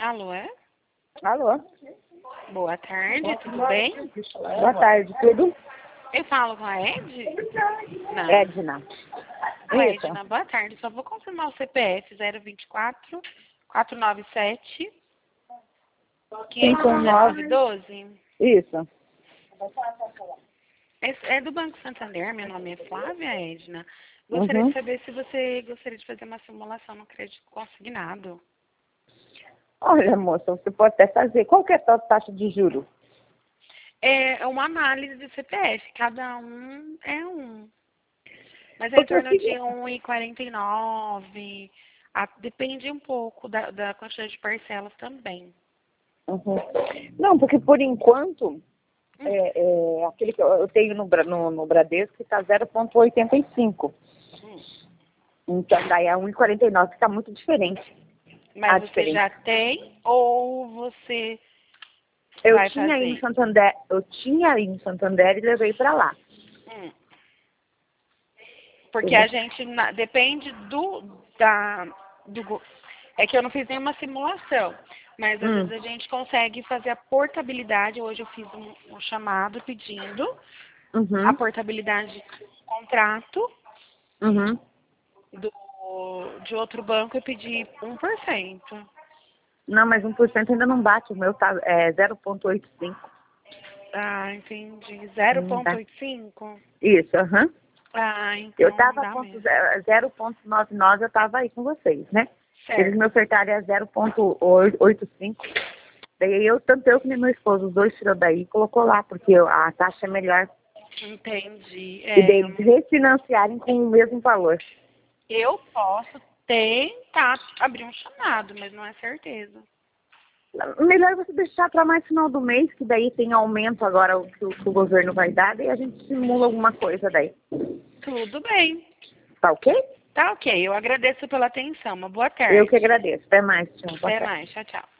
Alô, é? Alô? Boa tarde, tudo bem? Boa tarde, tudo? Eu falo com a Ed? Não. Edna. Isso. Edna, boa tarde. Só vou confirmar o CPF 024 497 51912. Isso. É do Banco Santander, meu nome é Flávia, Edna. Gostaria de saber se você gostaria de fazer uma simulação no crédito consignado. Olha, moça, você pode até fazer. Qual que é a tua taxa de juros? É uma análise do CPF, cada um é um. Mas é em Porque eu torno de queria... 1,49. Depende um pouco da quantidade de parcelas também. Não, porque por enquanto, aquele que eu tenho no Bradesco está 0,85. Então, daí é 1,49, que está muito diferente. Mas você já tem ou você vai tinha aí fazer? no Santander, eu tinha aí no Santander e levei para lá. Porque a gente depende é que eu não fiz nenhuma simulação, mas às vezes a gente consegue fazer a portabilidade. Hoje eu fiz um chamado pedindo a portabilidade do contrato de outro banco. Eu pedi 1%. Não, mas 1% ainda não bate, o meu tá 0,85. Ah, entendi. 0,85? Isso, Ah, então eu tava dá mesmo. 0,99, eu tava aí com vocês, né? Certo. Eles me ofertaram a 0,85. Daí tanto eu como meu esposo, os dois tirou daí e colocou lá, porque a taxa é melhor. Entendi. E daí eles refinanciarem com o mesmo valor. Eu posso tentar abrir um chamado, mas não é certeza. Melhor você deixar para mais final do mês, que daí tem aumento agora que o governo vai dar, daí a gente simula alguma coisa daí. Tudo bem. Tá ok? Tá ok. Eu agradeço pela atenção. Uma boa tarde. Eu que agradeço. Até mais, tchau. Até mais. Tchau, tchau.